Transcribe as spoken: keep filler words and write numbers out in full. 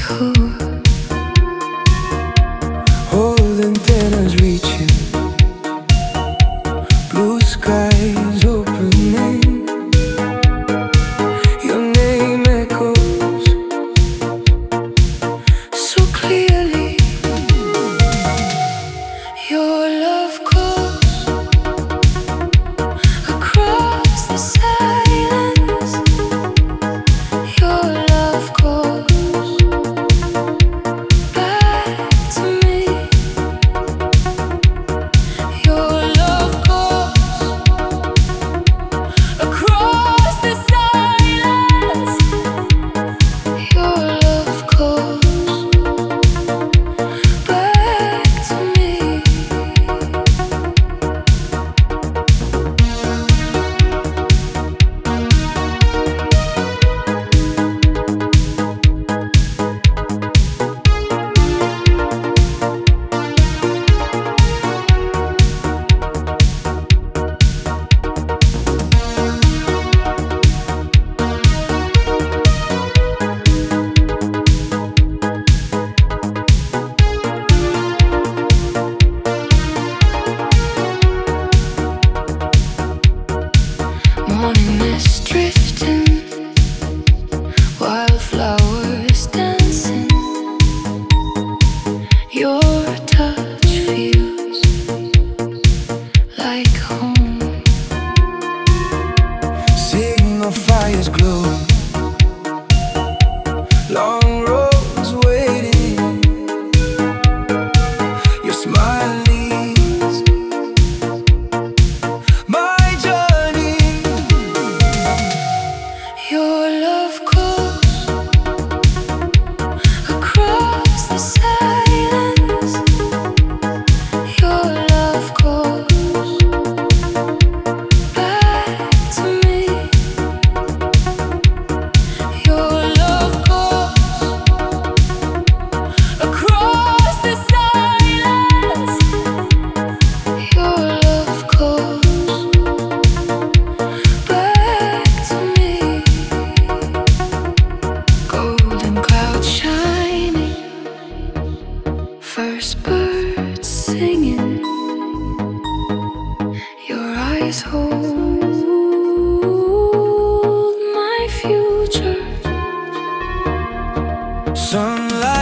tour, Holding antennas reaching, blue skies opening. Your name echoes so clearly. Your love calls across the silence. Your love calls back to me. Your love calls across the silence. Your love calls back to me. Morning mist drifting, wildflowers dancing. Your touch feels like home. signal fires glow, long roads waiting. Your smile leads my journey. Your love calls across the silence. Your love calls back to me. Your love calls across the silence. Your love calls back to me. Golden clouds shining, first birds singing. Your eyes hold my future. Sunlight